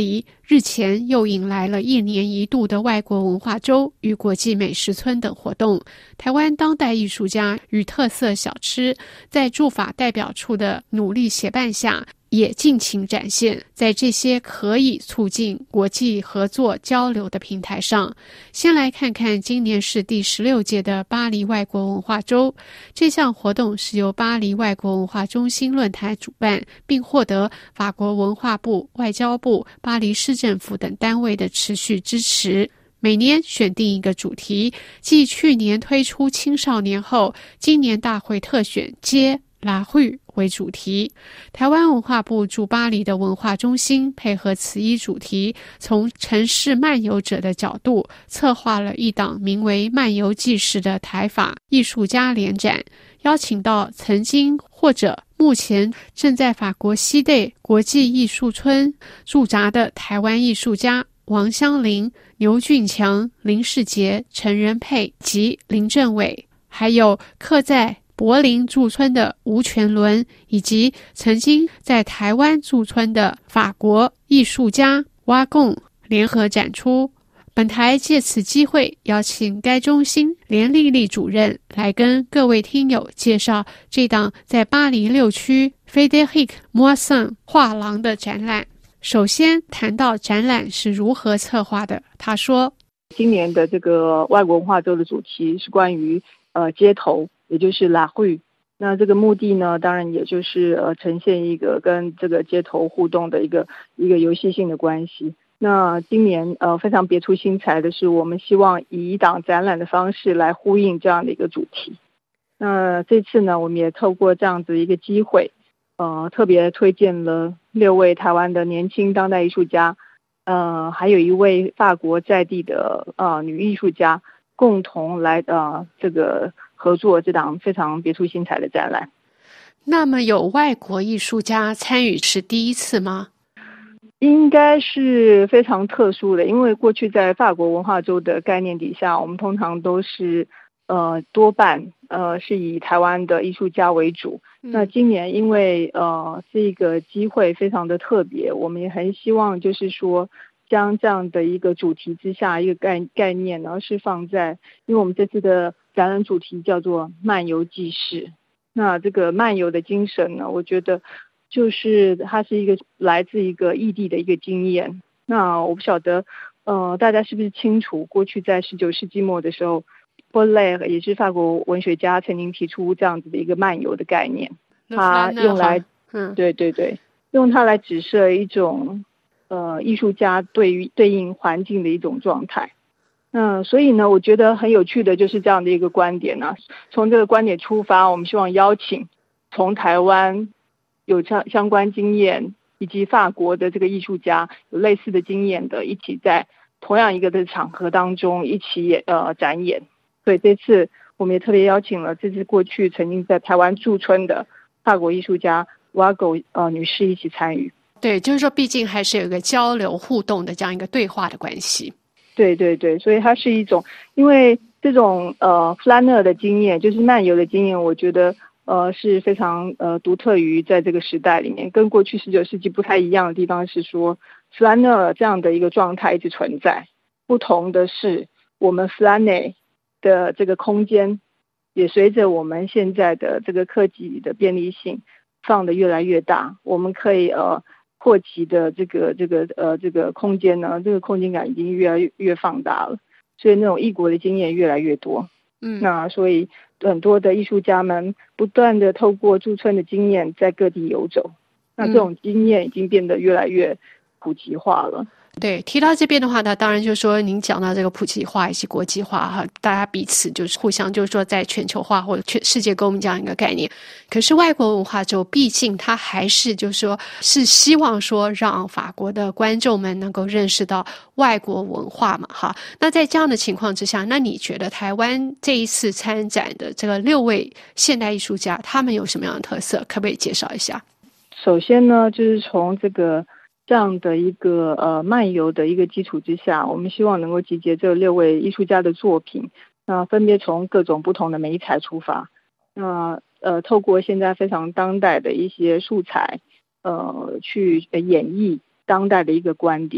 日前又迎来了一年一度的外国文化周与国际美食村等活动。台湾当代艺术家与特色小吃在驻法代表处的努力协办下，也尽情展现在这些可以促进国际合作交流的平台上。先来看看今年是第十六届的巴黎外国文化周。这项活动是由巴黎外国文化中心论坛主办，并获得法国文化部、外交部、巴黎市政府等单位的持续支持。每年选定一个主题，继去年推出青少年后，今年大会特选街拉rue为主题。台湾文化部驻巴黎的文化中心配合此一主题，从城市漫游者的角度策划了一档名为《漫游纪实》的台法艺术家联展，邀请到曾经或者目前正在法国西代国际艺术村驻扎的台湾艺术家王香林、牛俊强、林世杰、陈仁佩及林正伟，还有刻在柏林驻村的吴全伦，以及曾经在台湾驻村的法国艺术家挖贡联合展出。本台借此机会邀请该中心连丽丽主任来跟各位听友介绍这档在巴黎六区 Frédéric Moisson 画廊的展览。首先谈到展览是如何策划的，他说， 今年的这个外国文化周的主题是关于呃街头，也就是 la rue。 那这个目的呢，当然也就是呃呈现一个跟这个街头互动的一个一个游戏性的关系。那今年呃非常别出心裁的是，我们希望以一档展览的方式来呼应这样的一个主题。那这次呢，我们也透过这样子一个机会，呃特别推荐了六位台湾的年轻当代艺术家，呃还有一位法国在地的呃女艺术家，共同来呃这个合作这档非常别出心裁的展览。 那么有外国艺术家参与是第一次吗？ 应该是非常特殊的，因为过去在法国文化周的概念底下，我们通常都是呃多半呃是以台湾的艺术家为主。嗯、那今年因为呃这个机会非常的特别，我们也很希望就是说将这样的一个主题之下一个概概念呢，是放在，因为我们这次的展览主题叫做漫游纪实。那这个漫游的精神呢，我觉得就是它是一个来自一个异地的一个经验。那我不晓得呃大家是不是清楚，过去在十九世纪末的时候，波莱也是法国文学家曾经提出这样子的一个漫游的概念，他用来嗯对对对用它来指涉一种呃艺术家对于对应环境的一种状态。嗯，所以呢，我觉得很有趣的就是这样的一个观点啊。从这个观点出发，我们希望邀请从台湾有相相关经验，以及法国的这个艺术家有类似的经验的，一起在同样一个的场合当中一起也呃展演。所以这次我们也特别邀请了这次过去曾经在台湾驻村的法国艺术家挖狗呃女士一起参与。 对，就是说毕竟还是有一个交流互动的这样一个对话的关系。 对对对，所以它是一种，因为这种呃 flaneur 的经验，就是漫游的经验，我觉得呃是非常呃独特于在这个时代里面，跟过去十九世纪不太一样的地方是说 flaneur 这样的一个状态一直存在，不同的是我们 flâner 的这个空间也随着我们现在的这个科技的便利性放得越来越大，我们可以呃扩及的这个这个呃这个空间呢，这个空间感已经越来越越放大了，所以那种异国的经验越来越多。嗯，那所以很多的艺术家们不断的透过驻村的经验在各地游走，那这种经验已经变得越来越普及化了。 对，提到这边的话呢，当然就是说您讲到这个普及化以及国际化哈，大家彼此就是互相就是说在全球化或者全世界公民这样一个概念。可是外国文化周毕竟它还是就是说是希望说让法国的观众们能够认识到外国文化嘛哈。那在这样的情况之下，那你觉得台湾这一次参展的这个六位现代艺术家他们有什么样的特色，可不可以介绍一下？ 首先呢，就是从这个这样的一个呃漫游的一个基础之下，我们希望能够集结这六位艺术家的作品，那、呃、分别从各种不同的媒材出发，那呃透过现在非常当代的一些素材，呃去演绎当代的一个观点。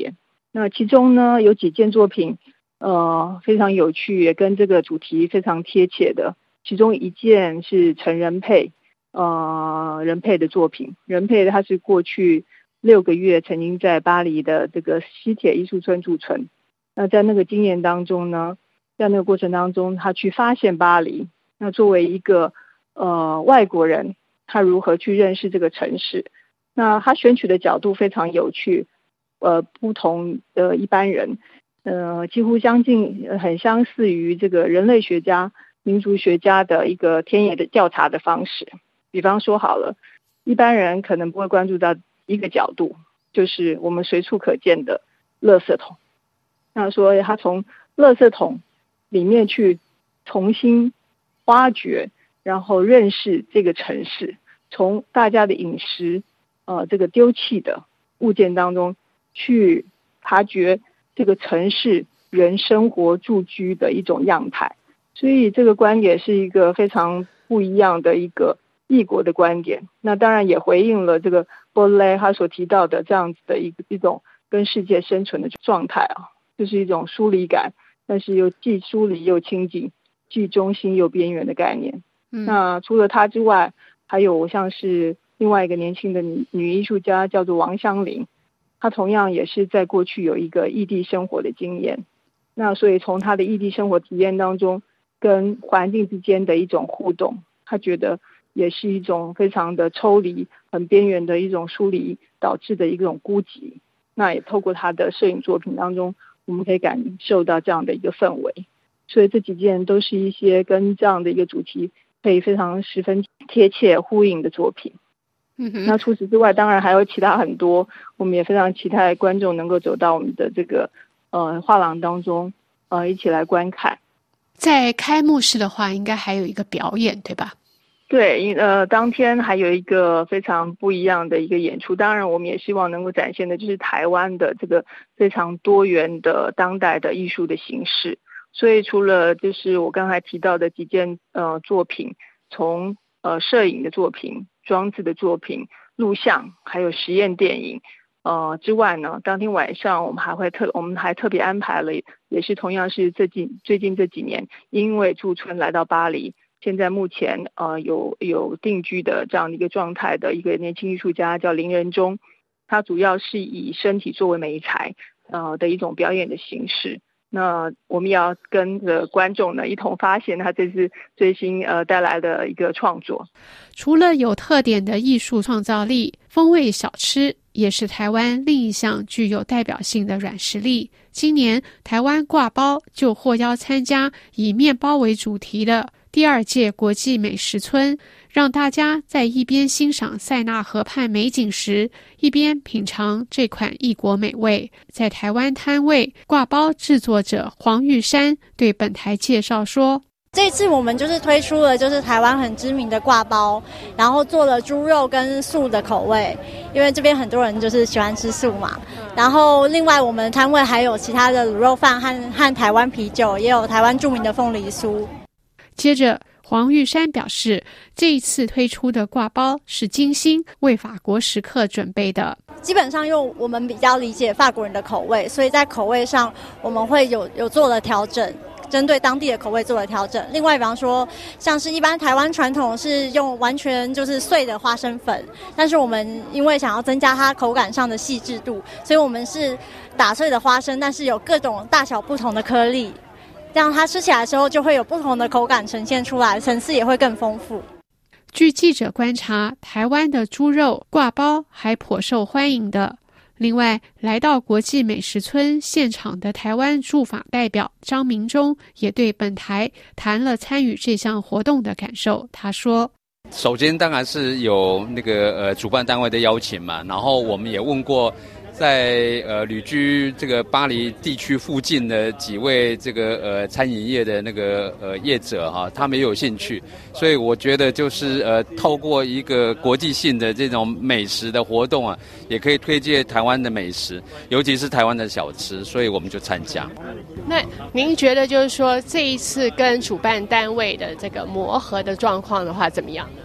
那其中呢有几件作品呃非常有趣，也跟这个主题非常贴切的。其中一件是陈仁佩呃仁佩的作品，仁佩他是过去六个月曾经在巴黎的这个西铁艺术村驻村。那在那个经验当中呢，在那个过程当中，他去发现巴黎。那作为一个呃外国人，他如何去认识这个城市？那他选取的角度非常有趣，呃，不同的一般人，呃，几乎相近，很相似于这个人类学家、民族学家的一个田野的调查的方式。比方说好了，一般人可能不会关注到一个角度，就是我们随处可见的垃圾桶。那说他从垃圾桶里面去重新挖掘，然后认识这个城市，从大家的饮食呃这个丢弃的物件当中去察觉这个城市人生活住居的一种样态。所以这个观点是一个非常不一样的一个异国的观点。那当然也回应了这个波雷他所提到的这样子的一一种跟世界生存的状态啊，就是一种疏离感，但是又既疏离又亲近，既中心又边缘的概念。嗯、那除了他之外，还有像是另外一个年轻的女女艺术家叫做王香菱，她同样也是在过去有一个异地生活的经验。那所以从她的异地生活体验当中，跟环境之间的一种互动，她觉得也是一种非常的抽离、很边缘的一种疏离导致的一种孤寂。那也透过她的摄影作品当中，我们可以感受到这样的一个氛围。所以这几件都是一些跟这样的一个主题可以非常十分贴切呼应的作品。嗯哼。那除此之外，当然还有其他很多，我们也非常期待观众能够走到我们的这个呃画廊当中，呃一起来观看。 在开幕式的话，应该还有一个表演，对吧？ 对，呃，当天还有一个非常不一样的一个演出。当然，我们也希望能够展现的就是台湾的这个非常多元的当代的艺术的形式。所以除了就是我刚才提到的几件呃作品，从呃摄影的作品、装置的作品、录像，还有实验电影呃之外呢，当天晚上我们还会特我们还特别安排了，也是同样是最近最近这几年因为驻村来到巴黎，现在目前呃有有定居的这样的一个状态的一个年轻艺术家叫林仁忠，他主要是以身体作为媒材呃的一种表演的形式。那我们也要跟着观众呢一同发现他这次最新呃带来的一个创作。 除了有特点的艺术创造力，风味小吃也是台湾另一项具有代表性的软实力。今年台湾挂包就获邀参加以面包为主题的第二届国际美食村，让大家在一边欣赏塞纳河畔美景时，一边品尝这款异国美味。在台湾摊位挂包制作者黄玉山对本台介绍说， 这次我们就是推出了就是台湾很知名的挂包，然后做了猪肉跟素的口味，因为这边很多人就是喜欢吃素嘛。然后另外我们摊位还有其他的卤肉饭和和台湾啤酒，也有台湾著名的凤梨酥。 接着黄玉山表示，这一次推出的挂包是精心为法国食客准备的。 基本上用我们比较理解法国人的口味，所以在口味上我们会有有做了调整，针对当地的口味做了调整。另外比方说像是一般台湾传统是用完全就是碎的花生粉，但是我们因为想要增加它口感上的细致度，所以我们是打碎的花生，但是有各种大小不同的颗粒，这样它吃起来的时候就会有不同的口感呈现出来，层次也会更丰富。 据记者观察，台湾的猪肉挂包还颇受欢迎的。另外，来到国际美食村现场的台湾驻法代表张明忠也对本台谈了参与这项活动的感受。他说， 首先当然是有那个呃主办单位的邀请嘛，然后我们也问过在呃旅居这个巴黎地区附近的几位这个呃餐饮业的那个呃业者哈，他们也有兴趣，所以我觉得就是呃透过一个国际性的这种美食的活动啊，也可以推荐台湾的美食，尤其是台湾的小吃，所以我们就参加。 那您觉得就是说这一次跟主办单位的这个磨合的状况的话怎么样？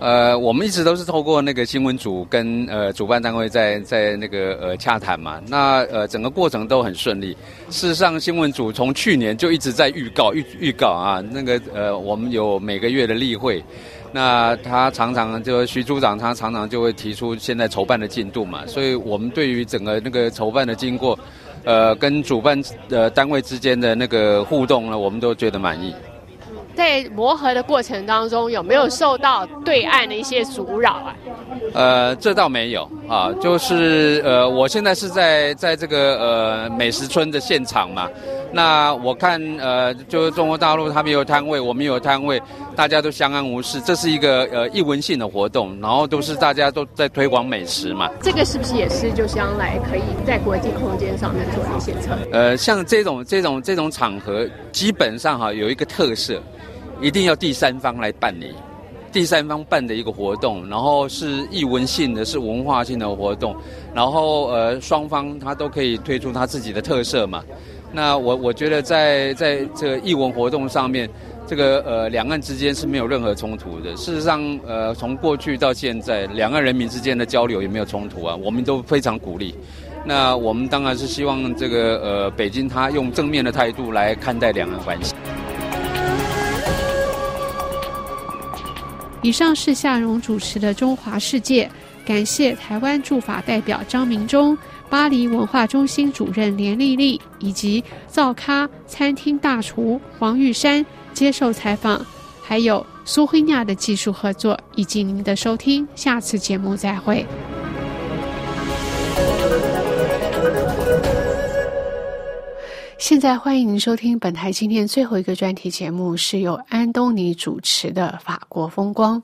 呃，我们一直都是透过那个新闻组跟呃主办单位在在那个呃洽谈嘛，那呃整个过程都很顺利。事实上，新闻组从去年就一直在预告预预告啊，那个呃我们有每个月的例会，那他常常就徐组长他常常就会提出现在筹办的进度嘛，所以我们对于整个那个筹办的经过，呃跟主办呃单位之间的那个互动呢，我们都觉得满意。 在磨合的过程当中，有没有受到对岸的一些阻扰啊？ 呃，这倒没有啊，就是呃，我现在是在在这个呃美食村的现场嘛。那我看呃，就是中国大陆他们有摊位，我们有摊位，大家都相安无事。这是一个呃艺文性的活动，然后都是大家都在推广美食嘛。 这个是不是也是就将来可以在国际空间上面做一些策略？ 呃，像这种这种这种场合，基本上哈有一个特色。一定要第三方来办理，第三方办的一个活动，然后是艺文性的，是文化性的活动，然后呃双方他都可以推出他自己的特色嘛。那我我觉得在在这个艺文活动上面，这个呃两岸之间是没有任何冲突的。事实上，呃从过去到现在，两岸人民之间的交流也没有冲突啊，我们都非常鼓励。那我们当然是希望这个呃北京他用正面的态度来看待两岸关系。 以上是夏蓉主持的《中华世界》，感谢台湾驻法代表张明忠、巴黎文化中心主任连丽丽以及灶咖餐厅大厨黄玉山接受采访，还有苏辉亚的技术合作，以及您的收听，下次节目再会。现在欢迎您收听本台今天最后一个专题节目，是由安东尼主持的《法国风光》。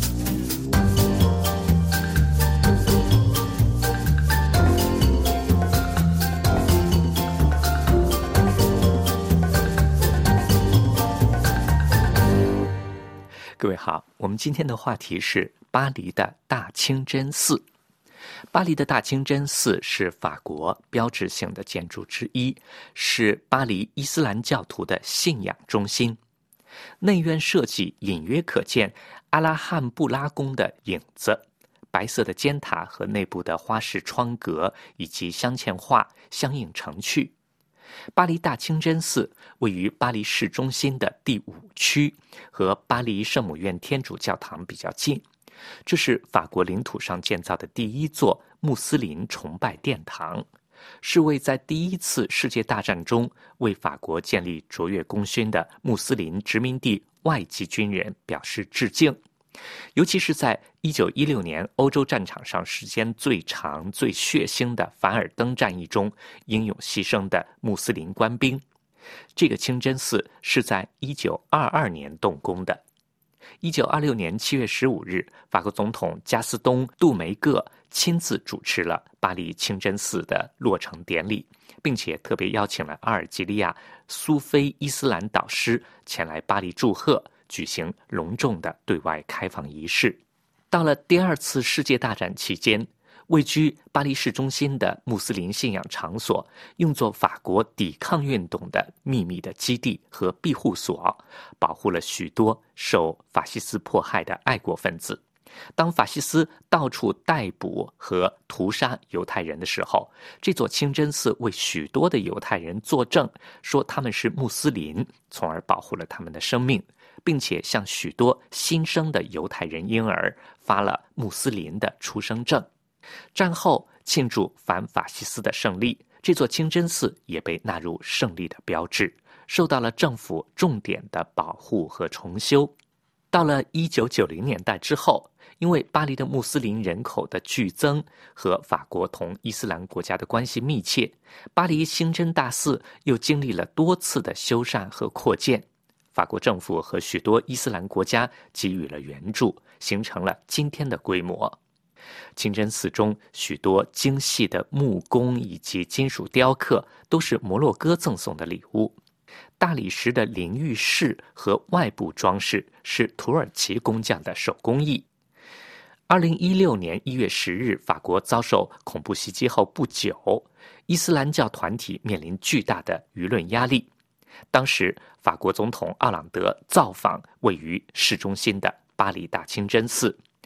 各位好，我们今天的话题是巴黎的大清真寺。巴黎的大清真寺是法国标志性的建筑之一，是巴黎伊斯兰教徒的信仰中心。内院设计隐约可见阿拉汉布拉宫的影子，白色的尖塔和内部的花式窗格以及镶嵌画相映成趣。巴黎大清真寺位于巴黎市中心的第五区，和巴黎圣母院天主教堂比较近。这是法国领土上建造的第一座穆斯林崇拜殿堂，是为在第一次世界大战中为法国建立卓越功勋的穆斯林殖民地外籍军人表示致敬。尤其是在一九一六年欧洲战场上时间最长、最血腥的凡尔登战役中英勇牺牲的穆斯林官兵。这个清真寺是在一九二二年动工的。一九二六年七月十五日，法国总统加斯东·杜梅各亲自主持了巴黎清真寺的落成典礼，并且特别邀请了阿尔及利亚苏菲伊斯兰导师前来巴黎祝贺，举行隆重的对外开放仪式。到了第二次世界大战期间，位居巴黎市中心的穆斯林信仰场所用作法国抵抗运动的秘密的基地和庇护所，保护了许多受法西斯迫害的爱国分子。当法西斯到处逮捕和屠杀犹太人的时候，这座清真寺为许多的犹太人作证，说他们是穆斯林，从而保护了他们的生命，并且向许多新生的犹太人婴儿发了穆斯林的出生证。战后庆祝反法西斯的胜利，这座清真寺也被纳入胜利的标志，受到了政府重点的保护和重修。到了一九九零年代之后，因为巴黎的穆斯林人口的剧增和法国同伊斯兰国家的关系密切，巴黎清真大寺又经历了多次的修缮和扩建。法国政府和许多伊斯兰国家给予了援助，形成了今天的规模。清真寺中许多精细的木工以及金属雕刻都是摩洛哥赠送的礼物。大理石的淋浴室和外部装饰是土耳其工匠的手工艺。二零一六年一月十日，法国遭受恐怖袭击后不久，伊斯兰教团体面临巨大的舆论压力。当时，法国总统奥朗德造访位于市中心的巴黎大清真寺，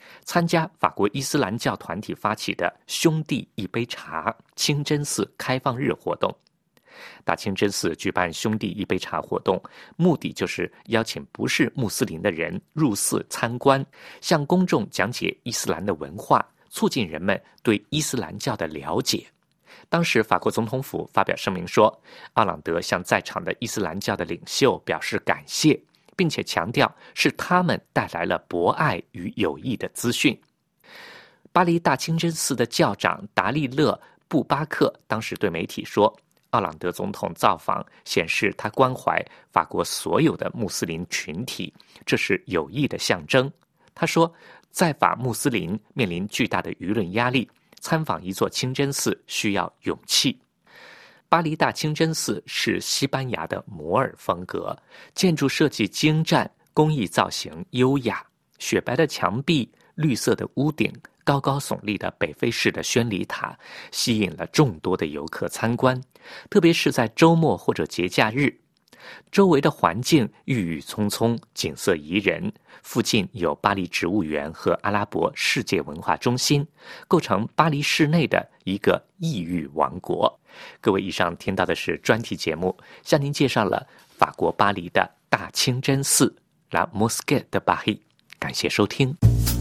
参加法国伊斯兰教团体发起的兄弟一杯茶清真寺开放日活动。大清真寺举办兄弟一杯茶活动，目的就是邀请不是穆斯林的人入寺参观，向公众讲解伊斯兰的文化，促进人们对伊斯兰教的了解。当时法国总统府发表声明说，奥朗德向在场的伊斯兰教的领袖表示感谢，并且强调是他们带来了博爱与友谊的资讯。巴黎大清真寺的教长达利勒·布巴克当时对媒体说，奥朗德总统造访显示他关怀法国所有的穆斯林群体，这是友谊的象征。他说，在法穆斯林面临巨大的舆论压力，参访一座清真寺需要勇气。巴黎大清真寺是西班牙的摩尔风格，建筑设计精湛，工艺造型优雅，雪白的墙壁，绿色的屋顶，高高耸立的北非式的宣礼塔，吸引了众多的游客参观，特别是在周末或者节假日。周围的环境郁郁葱葱，景色宜人，附近有巴黎植物园和阿拉伯世界文化中心，构成巴黎市内的一个异域王国。各位，以上听到的是专题节目，向您介绍了法国巴黎的大清真寺 La Mosquée de Paris。感谢收听。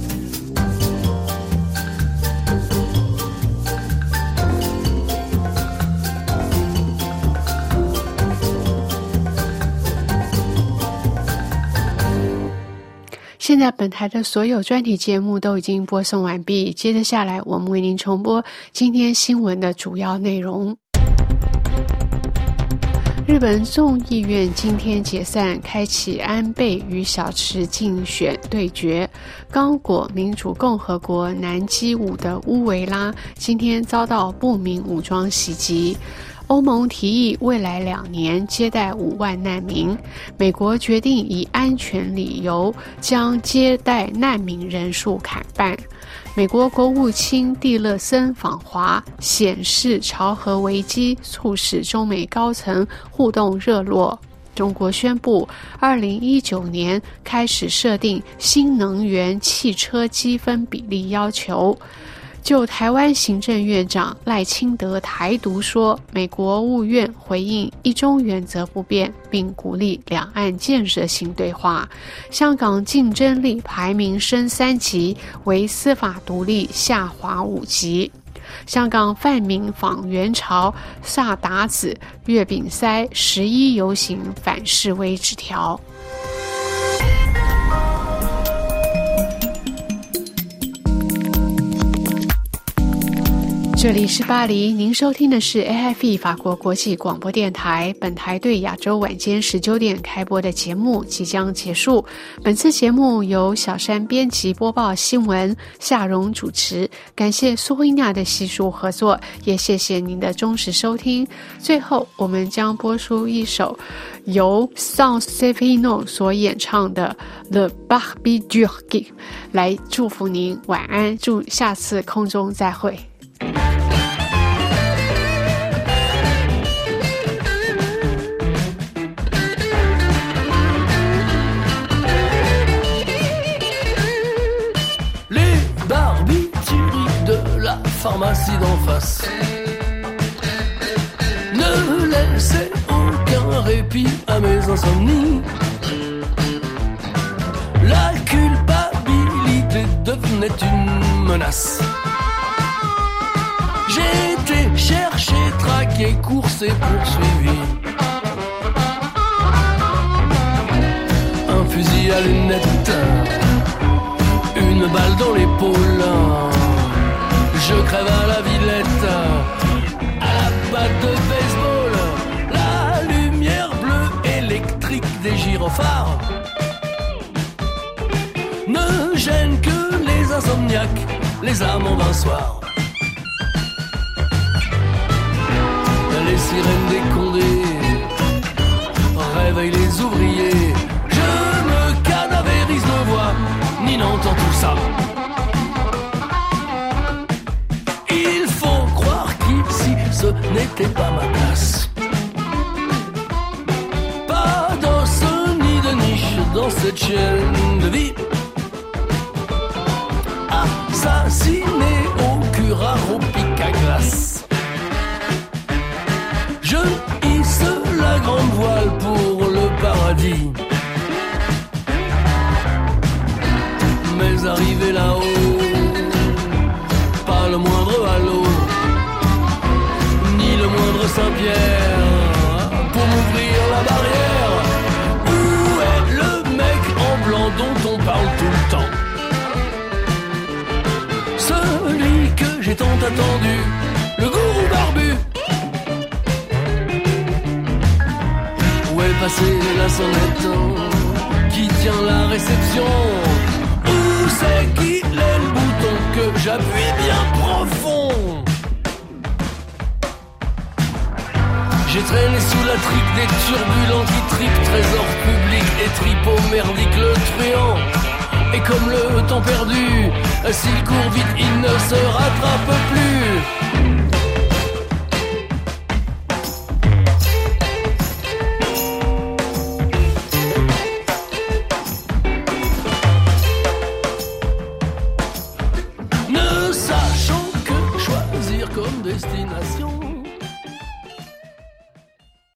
现在本台的所有专题节目都已经播送完毕，接着下来我们为您重播今天新闻的主要内容。日本众议院今天解散，开启安倍与小池竞选对决。刚果民主共和国南基武的乌维拉今天遭到不明武装袭击。欧盟提议未来两年接待五万难民，美国决定以安全理由将接待难民人数砍半。美国国务卿蒂勒森访华，显示朝核危机促使中美高层互动热络。中国宣布二零一九年开始设定新能源汽车积分比例要求。就台湾行政院长赖清德台独说，美国务院回应一中原则不变，并鼓励两岸建设性对话。香港竞争力排名升三级，为司法独立下滑五级。香港泛民访元朝，萨达子月饼塞十一游行反示威纸条。这里是巴黎，您收听的是 A F E 法国国际广播电台。本台对亚洲晚间十九点开播的节目即将结束。本次节目由小山编辑播报新闻，夏蓉主持。感谢苏慧娜的悉数合作，也谢谢您的忠实收听。最后，我们将播出一首由 Sans Sevino 所演唱的 Le Barbie Durgi 来祝福您晚安，祝下次空中再会。 Pharmacie d'en face ne laissez aucun répit à mes insomnies. La culpabilité devenait une menace. J'ai été cherché, traqué, coursé, poursuivi. Un fusil à lunettes, une balle dans l'épaule. Je crève à la Villette, à la batte de baseball, la lumière bleue électrique des gyrophares ne gêne que les insomniaques, les amants d'un soir. Les sirènes des Condés réveillent les ouvriers. Je me cadavérise, ne vois ni n'entends tout ça. Ce n'était pas ma place. Pas d'os ni de niche dans cette chaîne de vie. assassiné au curare au pic à glace. Je hisse la grande voile pour le paradis. Mais arrivé là-haut, pas le moindre halo, ni le moindre Saint-Pierre pour m'ouvrir la barrière. Où est le mec en blanc dont on parle tout le temps? Celui que j'ai tant attendu, le gourou barbu. Où est passée la sonnette qui tient la réception? Où c'est qu'il est le bouton que j'appuie bien profond? J'ai traîné sous la trique des turbulents qui tripent trésor public et tripo merdique le truand. Et comme le temps perdu, s'il court vite, il ne se rattrape plus.